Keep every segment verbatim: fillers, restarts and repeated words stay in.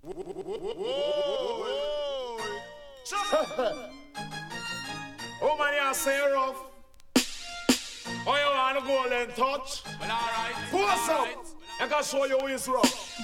Oh man, you say rough. Oh, you want a golden touch? Well, alright. Force up. I can show you who is rough.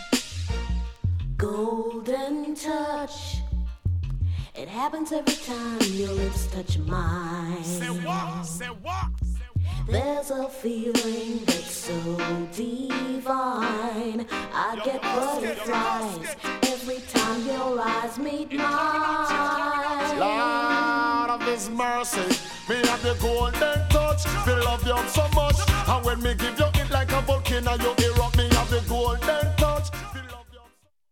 Golden touch. It happens every time your lips touch mine. Say what? Say what? There's a feeling that's so divine. I get butterflies every time your eyes meet mine. Lord of His mercy, me have the golden touch. Me love you so much, and when me give you it like a volcano, you erupt. Me have the golden touch. Me love you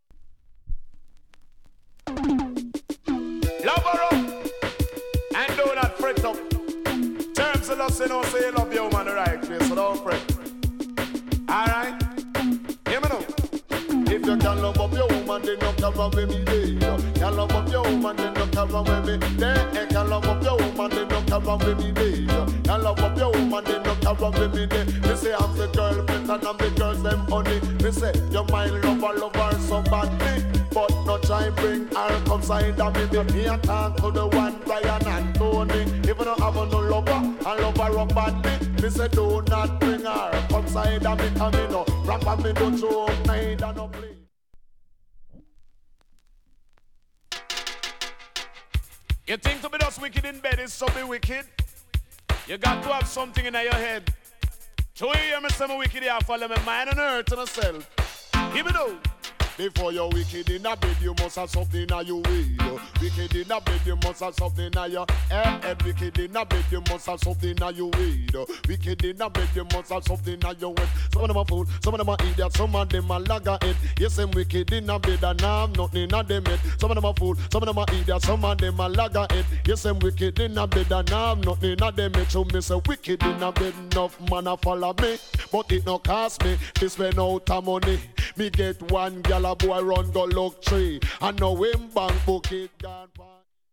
so much. Love her up, and do not fret up. Terms of love, say no, say you love your woman the right way, so don't fret. Alright? Hear me now. If you can love up your woman, then you can run with me there. Can love up your woman, then you can run with me there. Can love up your woman, then you can run with me there. Can love up your woman, then you can run with me there. Me say I'm the girlfriend and I'm the girls them honey. Me say you're my lover, lover so badly. But no try bring her come side of me. Me a talk to the one Brian and Tony. If you don't have no lover and love her up badly, me say do not bring her come side of me. And me no rap and me don't show up neither no play. You think to be just wicked in bed is so be wicked? You got to have something in your head. So you hear me say me wicked, you follow me mind and hurt to myself. Give me know. Before you're wicked in a bed, you must have something in your weed. Wicked in a bed, you must have something in your head. Wicked in a bed, you must have something in your weed. Wicked in a bed, you must have something in your head. Some of them are fool, some of them are idiots, some of them are laggerhead. Yes, I'm wicked in a bed and I have nothing in them head. Some of them are fool, some of them are idiots, some of them are laggerhead. Yes, I'm wicked in a bed and I have nothing in them head. So me say wicked in a bed, enough man a follow me, but it no cost me to spend out of money. Me get one gal a boy run go look tree, and now him bank book it gone.